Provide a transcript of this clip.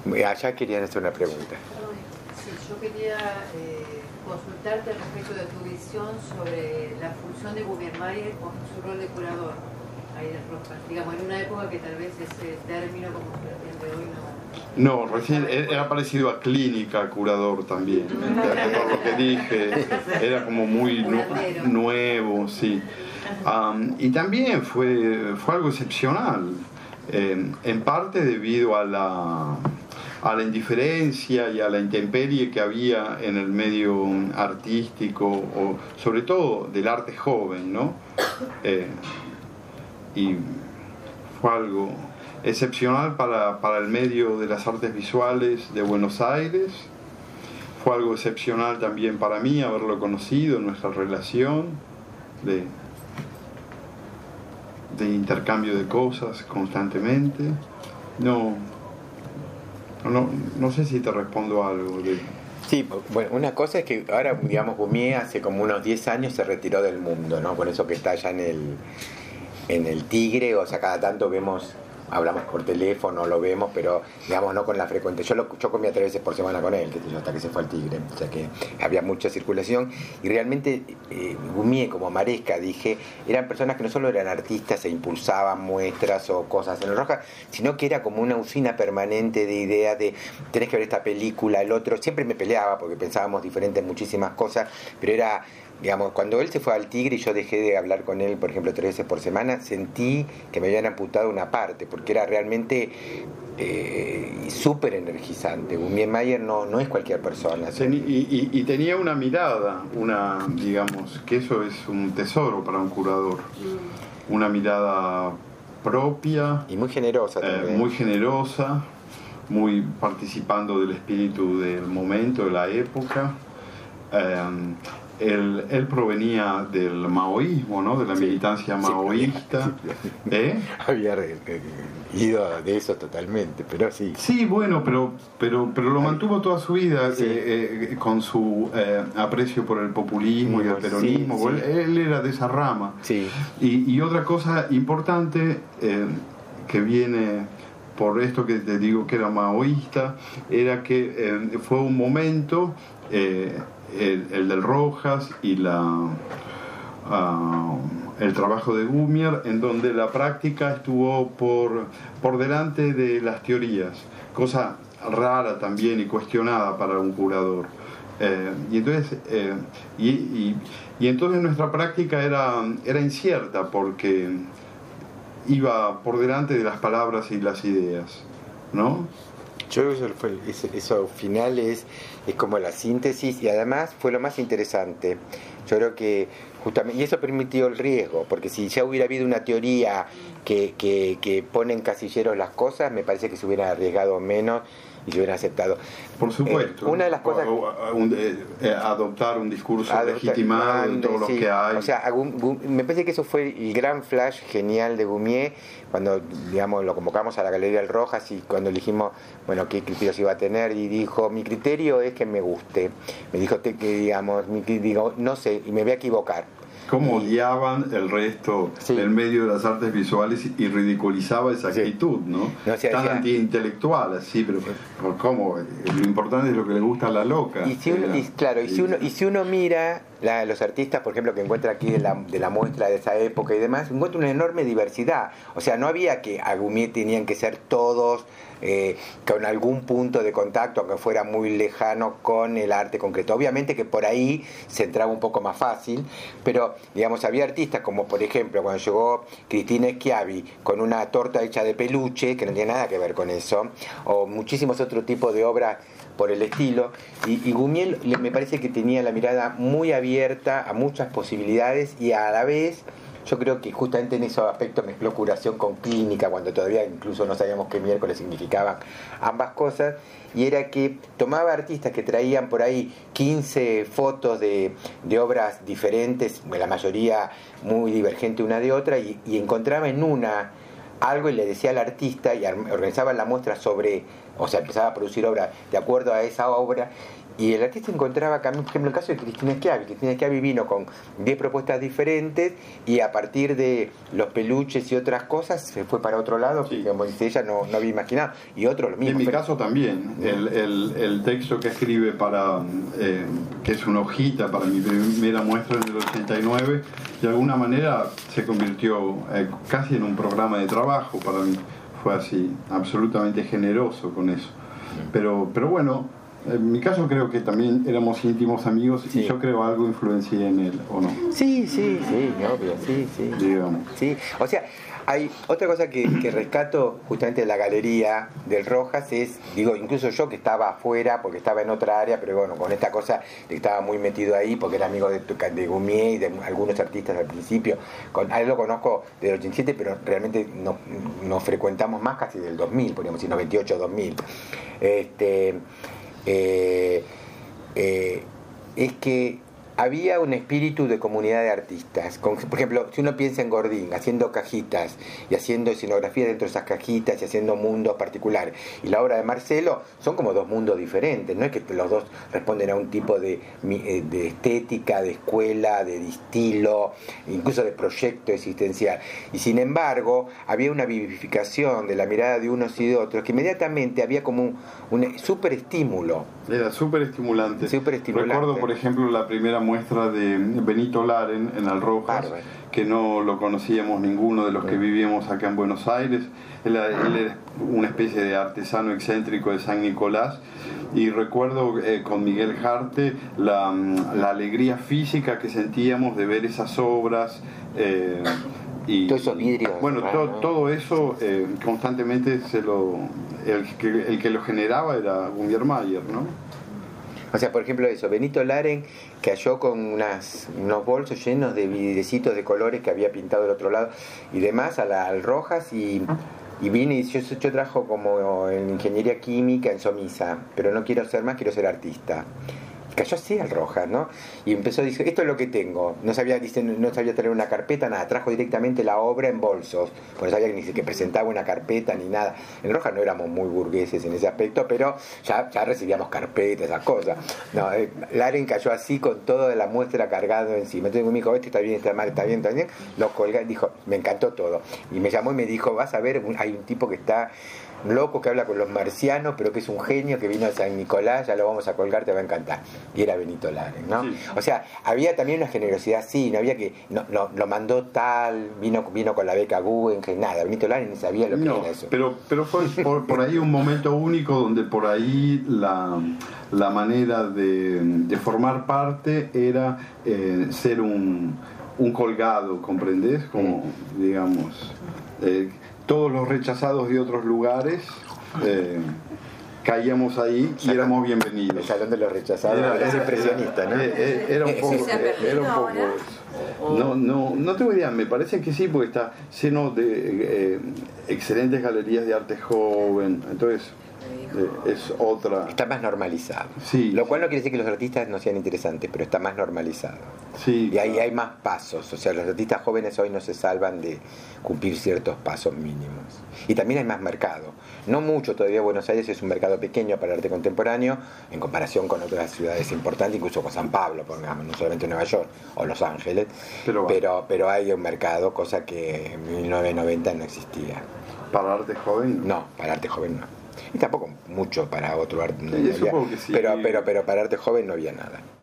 Allá querían hacer una pregunta. Sí, yo quería consultarte respecto de tu visión sobre la función de Guggenheim con su rol de curador ahí de Rojas. Digamos, en una época que tal vez ese término como que de hoy no, recién era parecido a clínica, curador también. Por lo que dije, era como muy nuevo, sí. Y también fue algo excepcional, en parte debido a la indiferencia y a la intemperie que había en el medio artístico, o sobre todo del arte joven, ¿no? Y fue algo excepcional para el medio de las artes visuales de Buenos Aires. Fue algo excepcional también para mí haberlo conocido, nuestra relación de intercambio de cosas constantemente. No sé si te respondo algo de... Sí, bueno, una cosa es que ahora, digamos, Gumié hace como unos 10 años se retiró del mundo, ¿no? Por eso que está allá en el Tigre, o sea, cada tanto hablamos por teléfono, lo vemos, pero digamos no con la frecuencia. Yo comía 3 veces por semana con él, hasta que se fue al Tigre, o sea que había mucha circulación, y realmente Gumié, como Maresca, dije, eran personas que no solo eran artistas e impulsaban muestras o cosas en el Rojas, sino que era como una usina permanente de ideas de tenés que ver esta película, el otro. Siempre me peleaba porque pensábamos diferentes muchísimas cosas, pero era... Digamos, cuando él se fue al Tigre y yo dejé de hablar con él, por ejemplo, 3 veces por semana, sentí que me habían amputado una parte, porque era realmente súper energizante. Gumier no es cualquier persona. Y tenía una mirada, digamos, que eso es un tesoro para un curador. Una mirada propia. Y muy generosa también. Muy generosa, muy participando del espíritu del momento, de la época. Él provenía del maoísmo, ¿no? De la militancia maoísta. Había ido de eso totalmente, pero sí. Sí, bueno, pero lo mantuvo toda su vida, con su aprecio por el populismo y el peronismo. Sí, sí. Él era de esa rama. Sí. Y otra cosa importante que viene por esto que te digo que era maoísta, era que fue un momento... el del Rojas y el trabajo de Gumier, en donde la práctica estuvo por delante de las teorías, cosa rara también y cuestionada para un curador. Y entonces nuestra práctica era incierta, porque iba por delante de las palabras y las ideas, ¿no? Yo creo que eso final es como la síntesis, y además fue lo más interesante. Yo creo que justamente, y eso permitió el riesgo, porque si ya hubiera habido una teoría que pone en casilleros las cosas, me parece que se hubiera arriesgado menos y se hubieran aceptado. Por supuesto. Una de las cosas... adoptar un discurso legitimado de todos los que hay. O sea, me parece que eso fue el gran flash genial de Gumié, cuando, digamos, lo convocamos a la Galería del Rojas y cuando elegimos, bueno, qué criterios iba a tener, y dijo, mi criterio es que me guste. Me dijo que, digamos, digo, no sé, y me voy a equivocar. Cómo odiaban el resto del medio de las artes visuales y ridiculizaba esa actitud, ¿no? Tan antiintelectual, así, pero ¿cómo? Lo importante es lo que le gusta a la loca. Y si uno mira los artistas, por ejemplo, que encuentra aquí de la muestra de esa época y demás, encuentra una enorme diversidad. O sea, no había que a Gumié tenían que ser todos con algún punto de contacto, aunque fuera muy lejano, con el arte concreto. Obviamente que por ahí se entraba un poco más fácil, pero digamos, había artistas como, por ejemplo, cuando llegó Cristina Schiavi con una torta hecha de peluche, que no tiene nada que ver con eso, o muchísimos otros tipos de obras por el estilo, y Gumié me parece que tenía la mirada muy abierta a muchas posibilidades, y a la vez yo creo que justamente en esos aspectos mezcló curación con clínica, cuando todavía incluso no sabíamos qué miércoles significaban ambas cosas, y era que tomaba artistas que traían por ahí 15 fotos de obras diferentes, la mayoría muy divergente una de otra, y encontraba en una algo y le decía al artista, y organizaba la muestra sobre, o sea, empezaba a producir obras de acuerdo a esa obra, y el artista encontraba, por ejemplo, el caso de Cristina Schiavi vino con 10 propuestas diferentes y a partir de los peluches y otras cosas se fue para otro lado, que como dice ella, no había imaginado, y otro lo mismo. En mi caso también, el texto que escribe que es una hojita para mi primera muestra en el 89, de alguna manera se convirtió casi en un programa de trabajo para mí. Fue así, absolutamente generoso con eso. Pero bueno, en mi caso creo que también éramos íntimos amigos y yo creo algo influencié en él, ¿o no? Sí, obvio, sí. Digamos. Sí, o sea, hay otra cosa que rescato justamente de la galería del Rojas es, digo, incluso yo que estaba afuera porque estaba en otra área, pero bueno, con esta cosa de que estaba muy metido ahí porque era amigo de Gumier y de algunos artistas al principio, a él lo conozco del 87, pero realmente nos frecuentamos más casi del 2000, podríamos decir, 98-2000. Es que había un espíritu de comunidad de artistas. Por ejemplo, si uno piensa en Gordín haciendo cajitas y haciendo escenografía dentro de esas cajitas y haciendo mundos particulares, y la obra de Marcelo, son como dos mundos diferentes. No es que los dos responden a un tipo de estética, de escuela, de estilo, incluso de proyecto existencial. Y sin embargo, había una vivificación de la mirada de unos y de otros que inmediatamente había como un súper estímulo. Era súper estimulante. Recuerdo, por ejemplo, la primera muestra de Benito Laren en Alrojas, que no lo conocíamos ninguno de los que vivíamos acá en Buenos Aires. Él era una especie de artesano excéntrico de San Nicolás, y recuerdo con Miguel Jarte la alegría física que sentíamos de ver esas obras. Y todos esos vidrios. Bueno, todo eso constantemente el que lo generaba era Gumier Mayer, ¿no? O sea, por ejemplo eso, Benito Laren cayó con unos bolsos llenos de vidrecitos de colores que había pintado del otro lado y demás al Rojas, y vine y yo trabajo como en ingeniería química en Somisa, pero no quiero ser más, quiero ser artista. Cayó así al Rojas, ¿no? Y empezó a decir, esto es lo que tengo. No sabía tener una carpeta, nada. Trajo directamente la obra en bolsos. Porque no sabía ni que presentaba una carpeta ni nada. En Rojas no éramos muy burgueses en ese aspecto, pero ya recibíamos carpetas, esas cosas. No, Laren cayó así con toda la muestra cargado encima. Entonces me dijo, este está bien, está mal, está bien. Lo colgué, dijo, me encantó todo. Y me llamó y me dijo, vas a ver, hay un tipo que está loco, que habla con los marcianos, pero que es un genio, que vino a San Nicolás, ya lo vamos a colgar, te va a encantar. Y era Benito Laren, ¿no? Sí. O sea, había también una generosidad así, no había que, no lo mandó tal, vino con la beca Guggenheim, nada, Benito Laren ni sabía lo que era eso. Pero fue por ahí un momento único donde por ahí la manera de formar parte era ser un colgado, ¿comprendés? Como, digamos... todos los rechazados de otros lugares caíamos ahí y éramos bienvenidos. El salón de los rechazados era impresionista, ¿no? Era un poco no tengo idea, me parece que sí, porque está lleno de excelentes galerías de arte joven, entonces es otra... Está más normalizado. Sí. Lo cual no quiere decir que los artistas no sean interesantes, pero está más normalizado. Sí. Y ahí hay más pasos. O sea, los artistas jóvenes hoy no se salvan de cumplir ciertos pasos mínimos. Y también hay más mercado. No mucho todavía. Buenos Aires es un mercado pequeño para el arte contemporáneo en comparación con otras ciudades importantes, incluso con San Pablo, pongamos, no solamente Nueva York o Los Ángeles. Pero hay un mercado, cosa que en 1990 no existía. ¿Para arte joven? No, para arte joven no. Y tampoco mucho para otro arte. Sí, supongo que sí. Pero para arte joven no había nada.